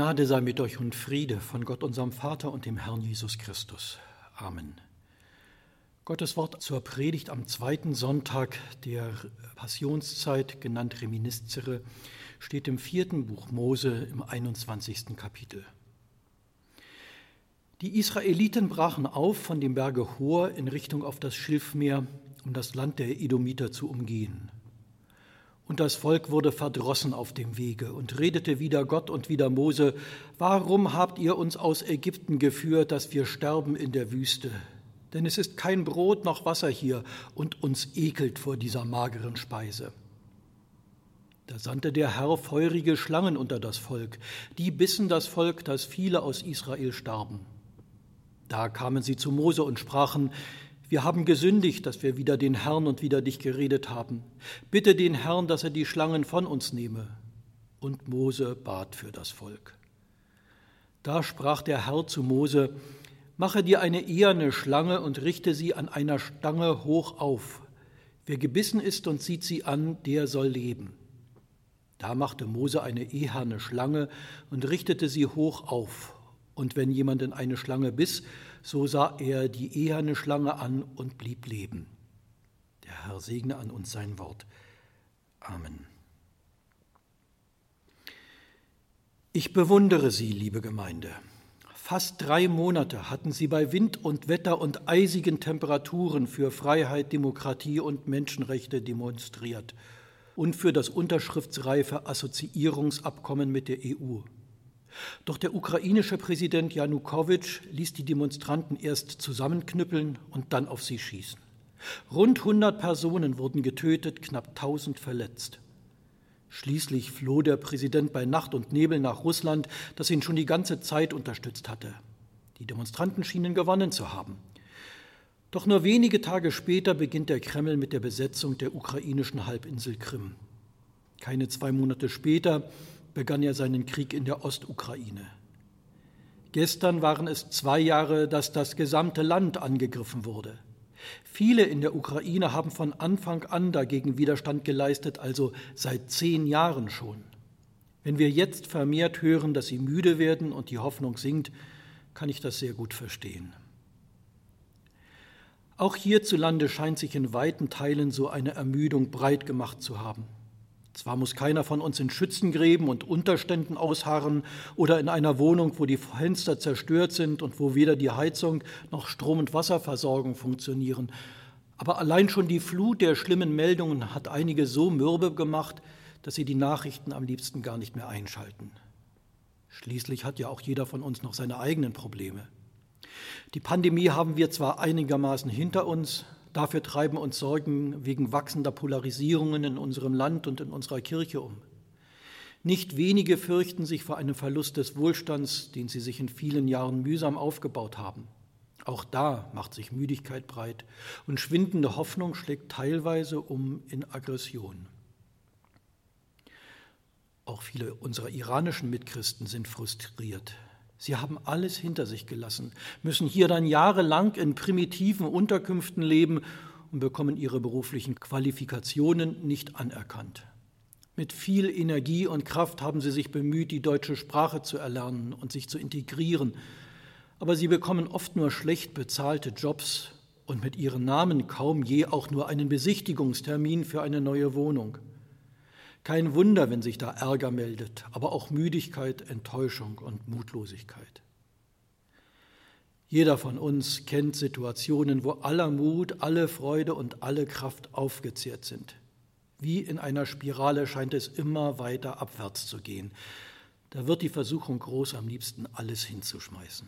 Gnade sei mit euch und Friede von Gott, unserem Vater und dem Herrn Jesus Christus. Amen. Gottes Wort zur Predigt am zweiten Sonntag der Passionszeit, genannt Reminiscere, steht im 4. Buch Mose im 21. Kapitel. Die Israeliten brachen auf von dem Berge Hor in Richtung auf das Schilfmeer, um das Land der Edomiter zu umgehen. Und das Volk wurde verdrossen auf dem Wege und redete wider Gott und wider Mose: Warum habt ihr uns aus Ägypten geführt, dass wir sterben in der Wüste? Denn es ist kein Brot noch Wasser hier, und uns ekelt vor dieser mageren Speise. Da sandte der Herr feurige Schlangen unter das Volk, die bissen das Volk, dass viele aus Israel starben. Da kamen sie zu Mose und sprachen: Wir haben gesündigt, dass wir wider den Herrn und wider dich geredet haben. Bitte den Herrn, dass er die Schlangen von uns nehme. Und Mose bat für das Volk. Da sprach der Herr zu Mose: Mache dir eine eherne Schlange und richte sie an einer Stange hoch auf. Wer gebissen ist und sieht sie an, der soll leben. Da machte Mose eine eherne Schlange und richtete sie hoch auf. Und wenn jemand in eine Schlange biss, so sah er die eherne Schlange an und blieb leben. Der Herr segne an uns sein Wort. Amen. Ich bewundere Sie, liebe Gemeinde. Fast 3 Monate hatten Sie bei Wind und Wetter und eisigen Temperaturen für Freiheit, Demokratie und Menschenrechte demonstriert und für das unterschriftsreife Assoziierungsabkommen mit der EU. Doch der ukrainische Präsident Janukowitsch ließ die Demonstranten erst zusammenknüppeln und dann auf sie schießen. Rund 100 Personen wurden getötet, knapp 1000 verletzt. Schließlich floh der Präsident bei Nacht und Nebel nach Russland, das ihn schon die ganze Zeit unterstützt hatte. Die Demonstranten schienen gewonnen zu haben. Doch nur wenige Tage später beginnt der Kreml mit der Besetzung der ukrainischen Halbinsel Krim. Keine 2 Monate später begann er seinen Krieg in der Ostukraine. Gestern waren es 2 Jahre, dass das gesamte Land angegriffen wurde. Viele in der Ukraine haben von Anfang an dagegen Widerstand geleistet, also seit 10 Jahren schon. Wenn wir jetzt vermehrt hören, dass sie müde werden und die Hoffnung sinkt, kann ich das sehr gut verstehen. Auch hierzulande scheint sich in weiten Teilen so eine Ermüdung breit gemacht zu haben. Zwar muss keiner von uns in Schützengräben und Unterständen ausharren oder in einer Wohnung, wo die Fenster zerstört sind und wo weder die Heizung noch Strom- und Wasserversorgung funktionieren. Aber allein schon die Flut der schlimmen Meldungen hat einige so mürbe gemacht, dass sie die Nachrichten am liebsten gar nicht mehr einschalten. Schließlich hat ja auch jeder von uns noch seine eigenen Probleme. Die Pandemie haben wir zwar einigermaßen hinter uns, dafür treiben uns Sorgen wegen wachsender Polarisierungen in unserem Land und in unserer Kirche um. Nicht wenige fürchten sich vor einem Verlust des Wohlstands, den sie sich in vielen Jahren mühsam aufgebaut haben. Auch da macht sich Müdigkeit breit und schwindende Hoffnung schlägt teilweise um in Aggression. Auch viele unserer iranischen Mitchristen sind frustriert. Sie haben alles hinter sich gelassen, müssen hier dann jahrelang in primitiven Unterkünften leben und bekommen ihre beruflichen Qualifikationen nicht anerkannt. Mit viel Energie und Kraft haben sie sich bemüht, die deutsche Sprache zu erlernen und sich zu integrieren. Aber sie bekommen oft nur schlecht bezahlte Jobs und mit ihren Namen kaum je auch nur einen Besichtigungstermin für eine neue Wohnung. Kein Wunder, wenn sich da Ärger meldet, aber auch Müdigkeit, Enttäuschung und Mutlosigkeit. Jeder von uns kennt Situationen, wo aller Mut, alle Freude und alle Kraft aufgezehrt sind. Wie in einer Spirale scheint es immer weiter abwärts zu gehen. Da wird die Versuchung groß, am liebsten alles hinzuschmeißen.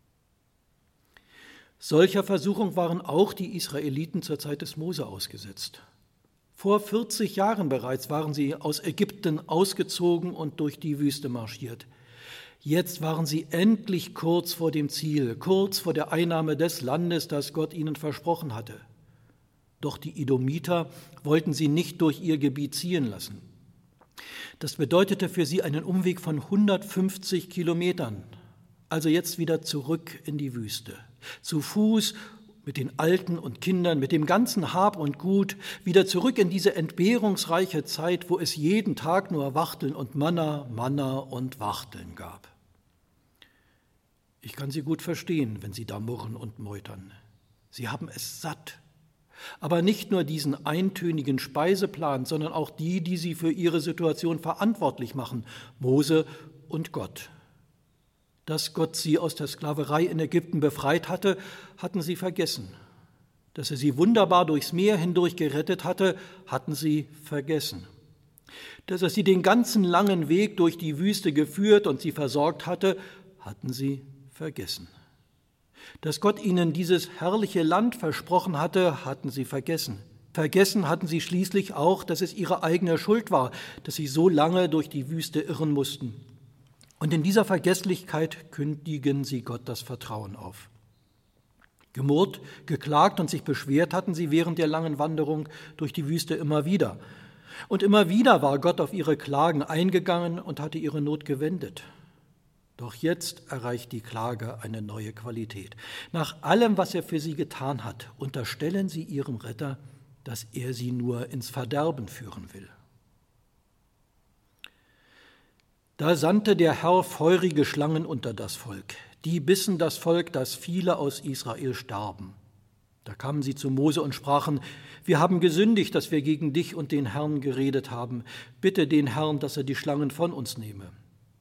Solcher Versuchung waren auch die Israeliten zur Zeit des Mose ausgesetzt. Vor 40 Jahren bereits waren sie aus Ägypten ausgezogen und durch die Wüste marschiert. Jetzt waren sie endlich kurz vor dem Ziel, kurz vor der Einnahme des Landes, das Gott ihnen versprochen hatte. Doch die Edomiter wollten sie nicht durch ihr Gebiet ziehen lassen. Das bedeutete für sie einen Umweg von 150 Kilometern, also jetzt wieder zurück in die Wüste, zu Fuß, mit den Alten und Kindern, mit dem ganzen Hab und Gut, wieder zurück in diese entbehrungsreiche Zeit, wo es jeden Tag nur Wachteln und Manna und Wachteln gab. Ich kann sie gut verstehen, wenn sie da murren und meutern. Sie haben es satt. Aber nicht nur diesen eintönigen Speiseplan, sondern auch die sie für ihre Situation verantwortlich machen, Mose und Gott. Dass Gott sie aus der Sklaverei in Ägypten befreit hatte, hatten sie vergessen. Dass er sie wunderbar durchs Meer hindurch gerettet hatte, hatten sie vergessen. Dass er sie den ganzen langen Weg durch die Wüste geführt und sie versorgt hatte, hatten sie vergessen. Dass Gott ihnen dieses herrliche Land versprochen hatte, hatten sie vergessen. Vergessen hatten sie schließlich auch, dass es ihre eigene Schuld war, dass sie so lange durch die Wüste irren mussten. Und in dieser Vergesslichkeit kündigen sie Gott das Vertrauen auf. Gemurrt, geklagt und sich beschwert hatten sie während der langen Wanderung durch die Wüste immer wieder. Und immer wieder war Gott auf ihre Klagen eingegangen und hatte ihre Not gewendet. Doch jetzt erreicht die Klage eine neue Qualität. Nach allem, was er für sie getan hat, unterstellen sie ihrem Retter, dass er sie nur ins Verderben führen will. Da sandte der Herr feurige Schlangen unter das Volk. Die bissen das Volk, dass viele aus Israel starben. Da kamen sie zu Mose und sprachen: Wir haben gesündigt, dass wir gegen dich und den Herrn geredet haben. Bitte den Herrn, dass er die Schlangen von uns nehme.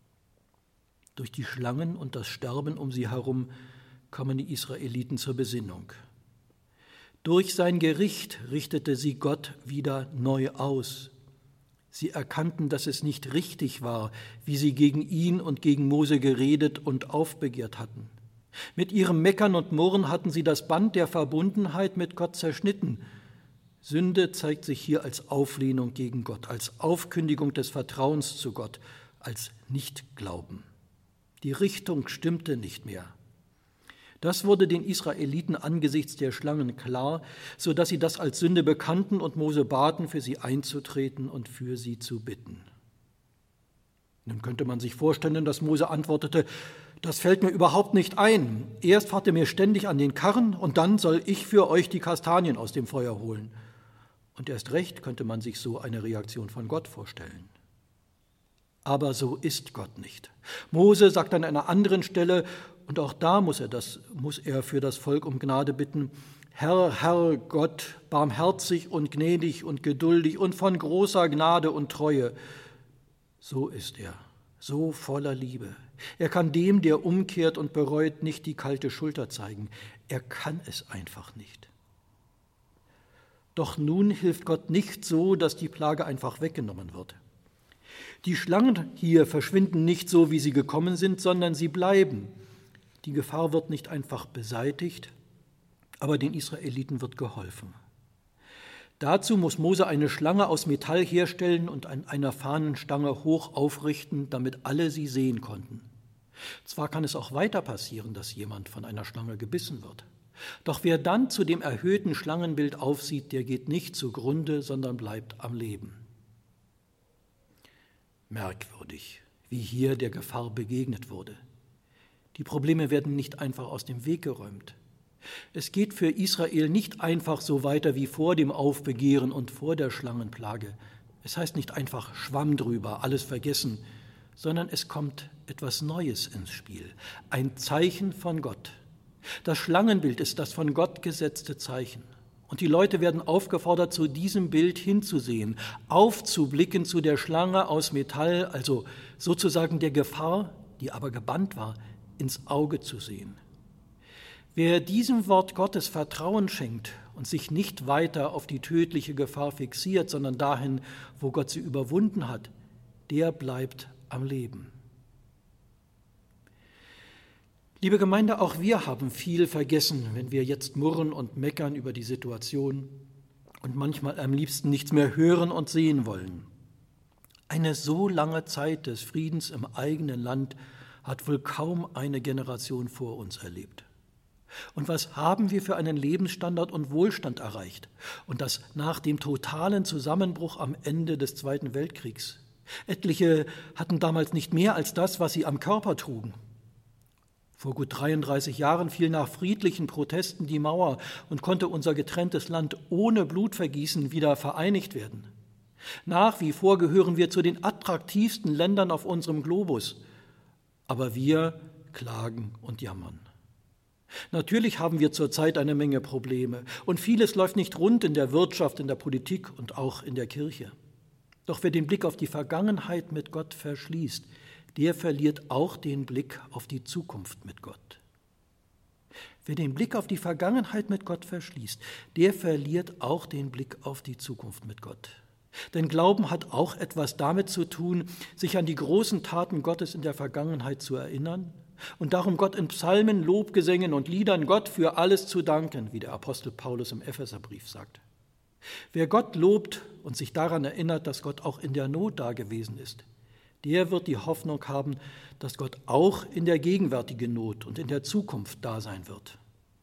Durch die Schlangen und das Sterben um sie herum kommen die Israeliten zur Besinnung. Durch sein Gericht richtete sie Gott wieder neu aus. Sie erkannten, dass es nicht richtig war, wie sie gegen ihn und gegen Mose geredet und aufbegehrt hatten. Mit ihrem Meckern und Murren hatten sie das Band der Verbundenheit mit Gott zerschnitten. Sünde zeigt sich hier als Auflehnung gegen Gott, als Aufkündigung des Vertrauens zu Gott, als Nichtglauben. Die Richtung stimmte nicht mehr. Das wurde den Israeliten angesichts der Schlangen klar, so dass sie das als Sünde bekannten und Mose baten, für sie einzutreten und für sie zu bitten. Nun könnte man sich vorstellen, dass Mose antwortete: Das fällt mir überhaupt nicht ein. Erst fahrt ihr mir ständig an den Karren und dann soll ich für euch die Kastanien aus dem Feuer holen. Und erst recht könnte man sich so eine Reaktion von Gott vorstellen. Aber so ist Gott nicht. Mose sagt an einer anderen Stelle, und auch da muss er für das Volk um Gnade bitten: Herr, Herr Gott, barmherzig und gnädig und geduldig und von großer Gnade und Treue. So ist er, so voller Liebe. Er kann dem, der umkehrt und bereut, nicht die kalte Schulter zeigen. Er kann es einfach nicht. Doch nun hilft Gott nicht so, dass die Plage einfach weggenommen wird. Die Schlangen hier verschwinden nicht so, wie sie gekommen sind, sondern sie bleiben. Die Gefahr wird nicht einfach beseitigt, aber den Israeliten wird geholfen. Dazu muss Mose eine Schlange aus Metall herstellen und an einer Fahnenstange hoch aufrichten, damit alle sie sehen konnten. Zwar kann es auch weiter passieren, dass jemand von einer Schlange gebissen wird. Doch wer dann zu dem erhöhten Schlangenbild aufsieht, der geht nicht zugrunde, sondern bleibt am Leben. Merkwürdig, wie hier der Gefahr begegnet wurde. Die Probleme werden nicht einfach aus dem Weg geräumt. Es geht für Israel nicht einfach so weiter wie vor dem Aufbegehren und vor der Schlangenplage. Es heißt nicht einfach Schwamm drüber, alles vergessen, sondern es kommt etwas Neues ins Spiel, ein Zeichen von Gott. Das Schlangenbild ist das von Gott gesetzte Zeichen. Und die Leute werden aufgefordert, zu diesem Bild hinzusehen, aufzublicken zu der Schlange aus Metall, also sozusagen der Gefahr, die aber gebannt war, ins Auge zu sehen. Wer diesem Wort Gottes Vertrauen schenkt und sich nicht weiter auf die tödliche Gefahr fixiert, sondern dahin, wo Gott sie überwunden hat, der bleibt am Leben. Liebe Gemeinde, auch wir haben viel vergessen, wenn wir jetzt murren und meckern über die Situation und manchmal am liebsten nichts mehr hören und sehen wollen. Eine so lange Zeit des Friedens im eigenen Land hat wohl kaum eine Generation vor uns erlebt. Und was haben wir für einen Lebensstandard und Wohlstand erreicht? Und das nach dem totalen Zusammenbruch am Ende des Zweiten Weltkriegs. Etliche hatten damals nicht mehr als das, was sie am Körper trugen. Vor gut 33 Jahren fiel nach friedlichen Protesten die Mauer und konnte unser getrenntes Land ohne Blutvergießen wieder vereinigt werden. Nach wie vor gehören wir zu den attraktivsten Ländern auf unserem Globus. Aber wir klagen und jammern. Natürlich haben wir zurzeit eine Menge Probleme und vieles läuft nicht rund in der Wirtschaft, in der Politik und auch in der Kirche. Doch wer den Blick auf die Vergangenheit mit Gott verschließt, der verliert auch den Blick auf die Zukunft mit Gott. Wer den Blick auf die Vergangenheit mit Gott verschließt, der verliert auch den Blick auf die Zukunft mit Gott. Denn Glauben hat auch etwas damit zu tun, sich an die großen Taten Gottes in der Vergangenheit zu erinnern und darum Gott in Psalmen, Lobgesängen und Liedern Gott für alles zu danken, wie der Apostel Paulus im Epheserbrief sagt. Wer Gott lobt und sich daran erinnert, dass Gott auch in der Not da gewesen ist, der wird die Hoffnung haben, dass Gott auch in der gegenwärtigen Not und in der Zukunft da sein wird.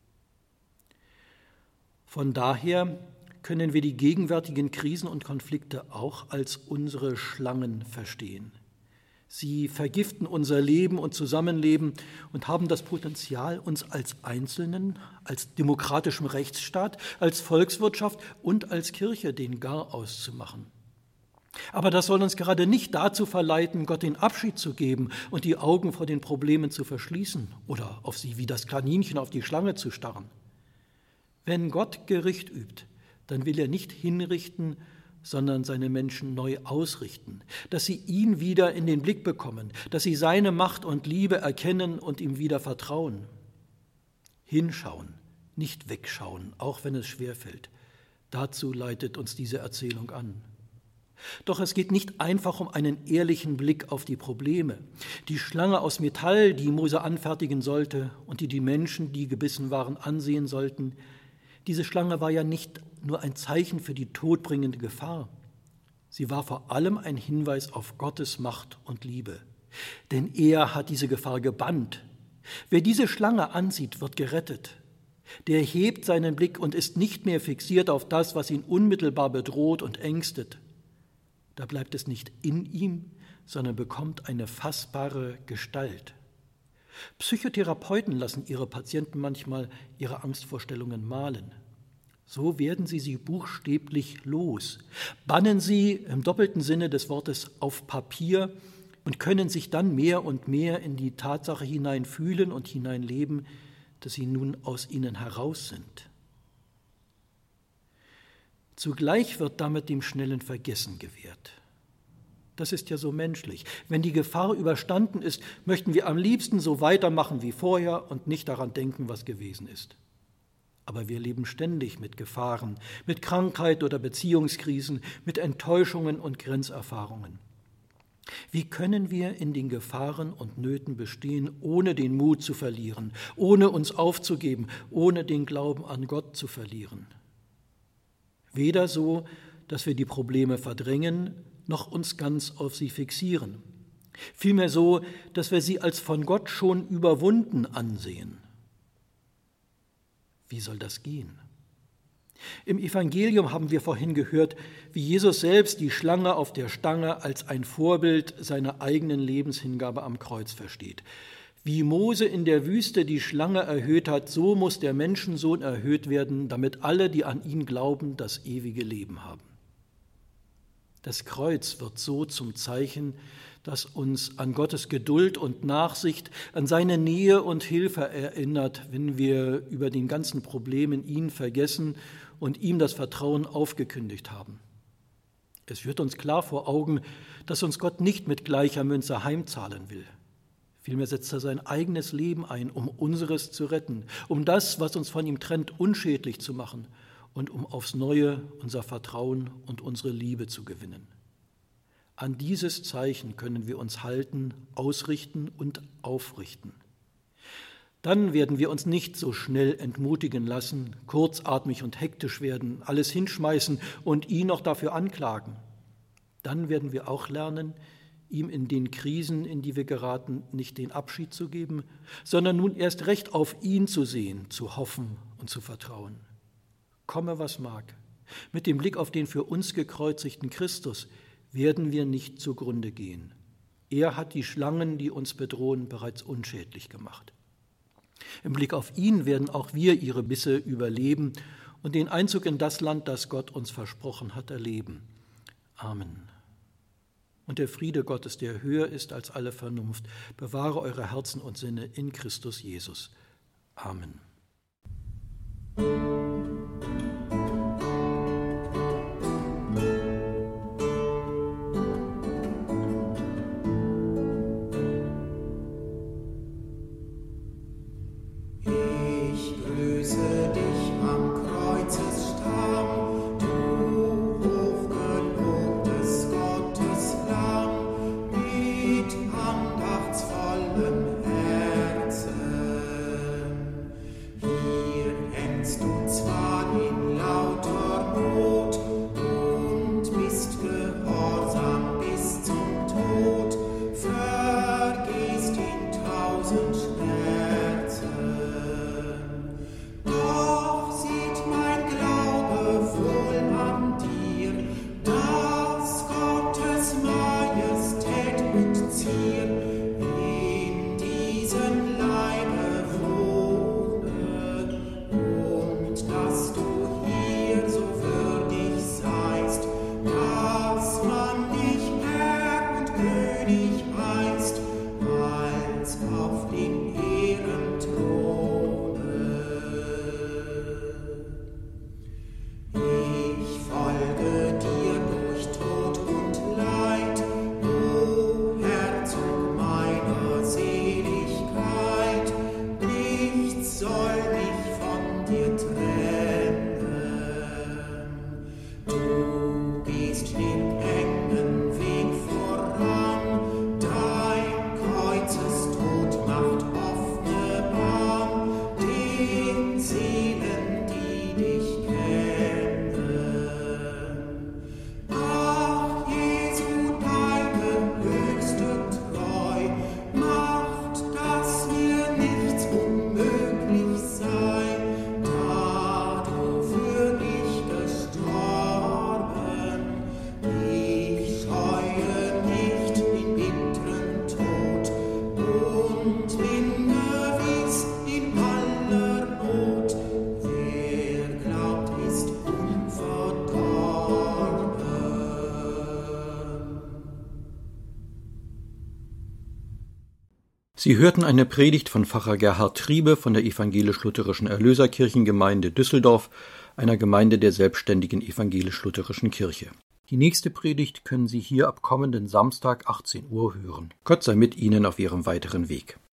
Von daher können wir die gegenwärtigen Krisen und Konflikte auch als unsere Schlangen verstehen. Sie vergiften unser Leben und Zusammenleben und haben das Potenzial, uns als Einzelnen, als demokratischem Rechtsstaat, als Volkswirtschaft und als Kirche den Garaus zu machen. Aber das soll uns gerade nicht dazu verleiten, Gott den Abschied zu geben und die Augen vor den Problemen zu verschließen oder auf sie wie das Kaninchen auf die Schlange zu starren. Wenn Gott Gericht übt, dann will er nicht hinrichten, sondern seine Menschen neu ausrichten, dass sie ihn wieder in den Blick bekommen, dass sie seine Macht und Liebe erkennen und ihm wieder vertrauen. Hinschauen, nicht wegschauen, auch wenn es schwerfällt. Dazu leitet uns diese Erzählung an. Doch es geht nicht einfach um einen ehrlichen Blick auf die Probleme. Die Schlange aus Metall, die Mose anfertigen sollte und die Menschen, die gebissen waren, ansehen sollten, diese Schlange war ja nicht nur ein Zeichen für die todbringende Gefahr. Sie war vor allem ein Hinweis auf Gottes Macht und Liebe. Denn er hat diese Gefahr gebannt. Wer diese Schlange ansieht, wird gerettet. Der hebt seinen Blick und ist nicht mehr fixiert auf das, was ihn unmittelbar bedroht und ängstet. Da bleibt es nicht in ihm, sondern bekommt eine fassbare Gestalt. Psychotherapeuten lassen ihre Patienten manchmal ihre Angstvorstellungen malen. So werden sie buchstäblich los, bannen sie im doppelten Sinne des Wortes auf Papier und können sich dann mehr und mehr in die Tatsache hineinfühlen und hineinleben, dass sie nun aus ihnen heraus sind. Zugleich wird damit dem schnellen Vergessen gewährt. Das ist ja so menschlich. Wenn die Gefahr überstanden ist, möchten wir am liebsten so weitermachen wie vorher und nicht daran denken, was gewesen ist. Aber wir leben ständig mit Gefahren, mit Krankheit oder Beziehungskrisen, mit Enttäuschungen und Grenzerfahrungen. Wie können wir in den Gefahren und Nöten bestehen, ohne den Mut zu verlieren, ohne uns aufzugeben, ohne den Glauben an Gott zu verlieren? Weder so, dass wir die Probleme verdrängen, noch uns ganz auf sie fixieren. Vielmehr so, dass wir sie als von Gott schon überwunden ansehen. Wie soll das gehen? Im Evangelium haben wir vorhin gehört, wie Jesus selbst die Schlange auf der Stange als ein Vorbild seiner eigenen Lebenshingabe am Kreuz versteht. Wie Mose in der Wüste die Schlange erhöht hat, so muss der Menschensohn erhöht werden, damit alle, die an ihn glauben, das ewige Leben haben. Das Kreuz wird so zum Zeichen, das uns an Gottes Geduld und Nachsicht, an seine Nähe und Hilfe erinnert, wenn wir über den ganzen Problemen ihn vergessen und ihm das Vertrauen aufgekündigt haben. Es führt uns klar vor Augen, dass uns Gott nicht mit gleicher Münze heimzahlen will. Vielmehr setzt er sein eigenes Leben ein, um unseres zu retten, um das, was uns von ihm trennt, unschädlich zu machen und um aufs Neue unser Vertrauen und unsere Liebe zu gewinnen. An dieses Zeichen können wir uns halten, ausrichten und aufrichten. Dann werden wir uns nicht so schnell entmutigen lassen, kurzatmig und hektisch werden, alles hinschmeißen und ihn noch dafür anklagen. Dann werden wir auch lernen, ihm in den Krisen, in die wir geraten, nicht den Abschied zu geben, sondern nun erst recht auf ihn zu sehen, zu hoffen und zu vertrauen. Komme, was mag, mit dem Blick auf den für uns gekreuzigten Christus werden wir nicht zugrunde gehen. Er hat die Schlangen, die uns bedrohen, bereits unschädlich gemacht. Im Blick auf ihn werden auch wir ihre Bisse überleben und den Einzug in das Land, das Gott uns versprochen hat, erleben. Amen. Und der Friede Gottes, der höher ist als alle Vernunft, bewahre eure Herzen und Sinne in Christus Jesus. Amen. Sie hörten eine Predigt von Pfarrer Gerhard Triebe von der Evangelisch-Lutherischen Erlöserkirchengemeinde Düsseldorf, einer Gemeinde der selbstständigen Evangelisch-Lutherischen Kirche. Die nächste Predigt können Sie hier ab kommenden Samstag 18 Uhr hören. Gott sei mit Ihnen auf Ihrem weiteren Weg.